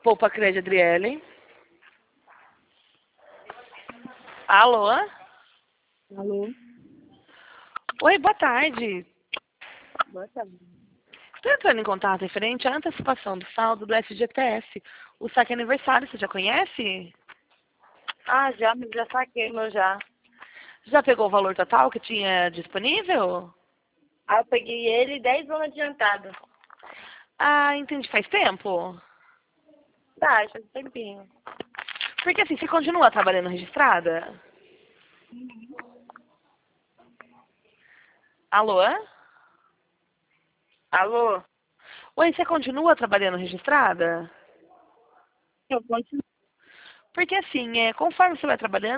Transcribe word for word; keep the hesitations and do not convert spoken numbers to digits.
Poupa Crédito, Adriele. Alô? Alô? Oi, boa tarde. Boa tarde. Estou entrando em contato referente à antecipação do saldo do F G T S. O saque aniversário, você já conhece? Ah, já, já saquei meu já. Já pegou o valor total que tinha disponível? Ah, eu peguei ele dez anos adiantado. Ah, entendi. Faz tempo? Tá, já tem tempinho. Porque assim, você continua trabalhando registrada? Alô? Alô? Oi, você continua trabalhando registrada? Eu continuo. Porque assim, é, conforme você vai trabalhando,